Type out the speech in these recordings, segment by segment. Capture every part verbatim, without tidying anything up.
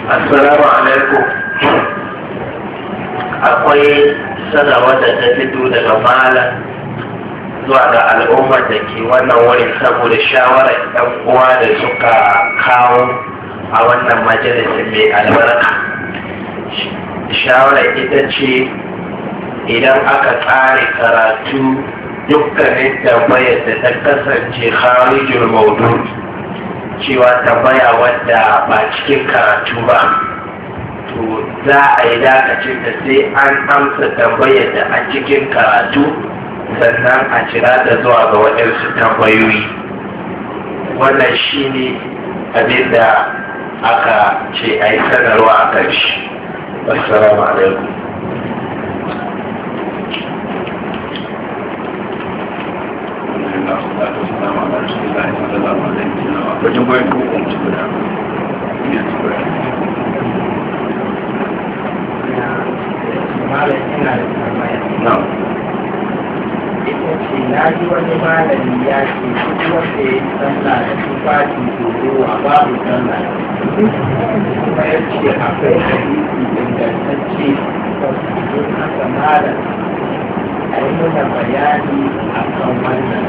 Assalamu alaikum. Akwai sanarwar da ta fito daga malam zuwa ga al'ummar da ke wannan wurin saboda shawarar ɗan uwa da suka kawo a wannan majalisin mai albarka. Shawarar ita ce idan aka tsare karatu dukkanin tambayar da ta kasance kharijul maudu cewa tambaya wadda ba cikin karatu ba, to za a yi dakacin da sai an amsa tambayar da a cikin karatu sannan a cira da zuwa ga waɗansu tambayoyi. Wannan shi ne abin da aka ce a yi sanarwa a kan shi. Assalamu alaikum. wajen bayan kokon su guda ya ci guda na ita ce na ji wani malami ya ce duk wanda ya yi sallah da tufafi dogowa babu sallah kuma ya ce akwai hadisi ingantacce don haka malam a yi mana bayani a kan wannan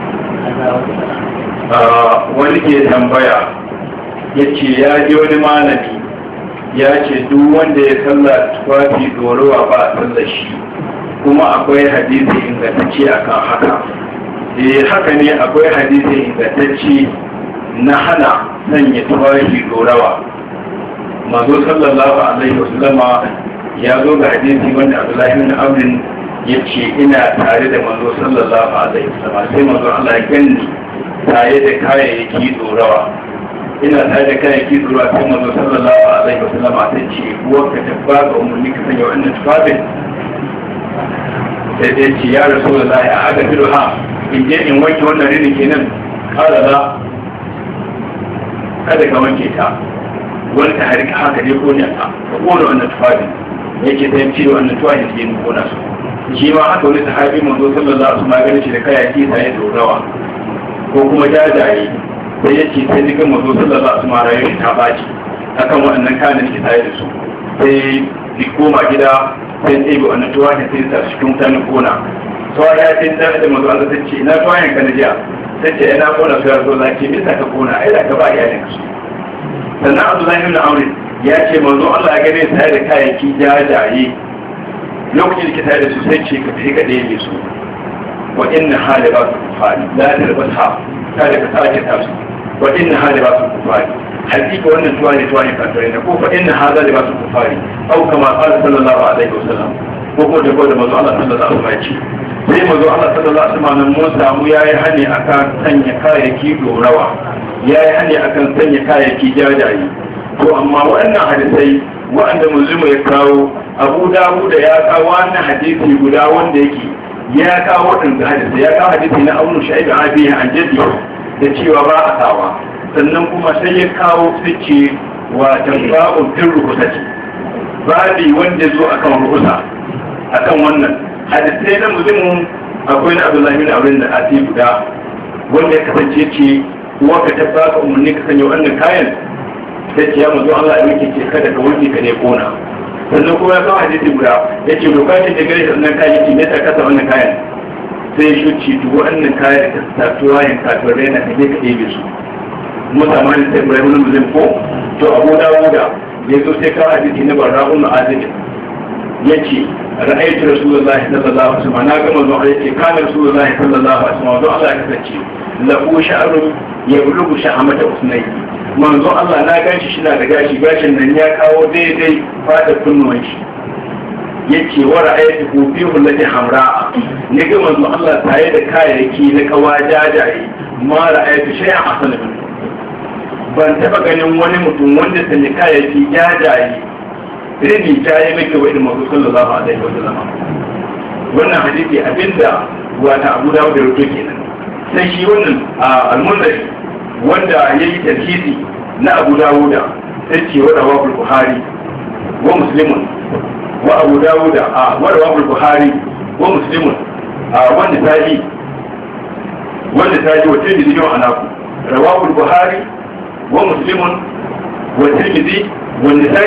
wani ke tambaya ya ce ya ji wani malami ya ce duk wanda ya salla tufafi dorowa ba a sallar shi, kuma akwai hadisi ingantacce akan haka. Eh haka ne, akwai hadisi ingantacce na hana sanya tufafi dorawa. Manzo sallallahu alaihi wasallama ya zo ga hadisi wanda Abdullahi bin Amr ya ce ina tare da manzo sallallahu alaihi wasallam, sai manzo Allah ya ganni tare da kayayyaki dorawa, ina tare da kayayyaki dorawa, sai manzo sallallahu alaihi wasallam ta ce uwarka ta ba ga umarni ka sanya wannan tufafin, sai dai ce ya rasulullahi a aga fido ha in je in wanke wannan rini kenan, kala la kada ka wanke ta, wani ta harika haka ne ko ne ka kona wannan tufafin, yake ta yi wannan tufafin sai mu kona su. Shi ma haka wani sahabi manzo sallallahu alaihi wasallam ganin shi da kayaki sai dorawa ko kuma jajaye, sai yace sai dukan manzo sallallahu alaihi wasallam rayuwar ta baci akan waɗannan kayan da ke tare da su, sai ni koma gida sai sai bi wannan tuwahin sai ta cikin mutanen kona. Sawa ya ce da da manzo Allah ta ce ina tuwahin ka na jiya, sai ce ina kona su ya zo zaki me ka kona ai da ka ba iyalin su. Sannan Abdullahi ibn Amr ya ce manzo Allah ya gane sai da kayaki jajaye lokacin da ke tare da su sai ce ka fi ka ɗaya su wa inna hali ba su kufari la ta da bata ta da ka sake ta su wa inna hali ba su kufari hakika wannan tuwa ne tuwa ne kafirai na ko fa inna hali ba su kufari au kama qala sallallahu alaihi wasallam ko ko da ko da manzo Allah sallallahu alaihi wasallam sai manzo Allah sallallahu alaihi wasallam mun samu yayi hani akan sanya kayayyaki dorawa, yayi hani akan sanya kayayyaki jajaye. To amma waɗannan hadisai waɗanda musulmi ya kawo, Abu Dawud ya kawo wannan hadisi guda wanda yake ya kawo waɗanda hadisi ya kawo hadisi na Abu Shu'aib abi an jaddi da cewa ba a sawa, sannan kuma sai ya kawo fice wa tamba'u fil rukusati babi wanda zo akan rukusa akan wannan hadisai na musulmi. Akwai na Abdullahi bin Amr da ati guda wanda ya kasance ce uwa ka tabbaka umarni ka sanya wannan kayan, sai ce ya mazo Allah ya wanke ce kada ka wanke ka ne kona. Sannan kuma ya kawo hadisi guda ya ce lokacin da gare sannan kayan ce ne ta kasa wannan kayan, sai ya shuci duk wannan kayan da ta tuwa yin kafirai na kaje ka ɗebe su. Musamman sai Ibrahim na Muslim ko to Abu Dawuda ya zo sai kawo hadisi na Barra'un Azib ya ce ra'aytu Rasulullahi sallallahu alaihi wasallam, na ga manzo Allah ya ce kana Rasulullahi sallallahu alaihi wasallam don Allah ya kasance lahu sha'run yablugu sha'amata usnayhi, manzo Allah na ganshi shi na da gashi, gashin nan ya kawo daidai fata kunnuwan shi. Yace wa ra'aytu ku fi hullati hamra, ne ga manzo Allah tare da kayayyaki na kawa jajaye, ma ra'aytu shay'an hasanan, ban taba ganin wani mutum wanda sanya kayayyaki jajaye rini ta yi mai kawai da manzo sallallahu alaihi wa sallam. Wannan hadisi abinda wata Abu Dawud da rubuto kenan. Sai shi wannan al-Munziri wanda ya yi tarhisi na Abu Dawuda sai ce wa rawahul Buhari wa Muslimun wa Abu Dawuda a wa rawahul Buhari wa Muslimun a wanda taji wanda taji wa Tirmidhi wa anaku rawahul Buhari wa Muslimun wa Tirmidhi wa